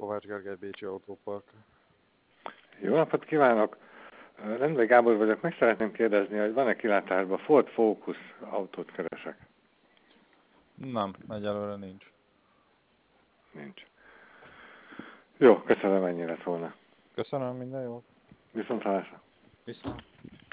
Kovács Gergely, Bécsi Autópark. Jó napot kívánok! Rendben Gábor vagyok. Meg szeretném kérdezni, hogy van-e kilátásban Ford Focus autót keresek? Nem, egyelőre nincs. Nincs. Jó, köszönöm, ennyi lett volna. Köszönöm, minden jót. Viszontlátásra. Viszont.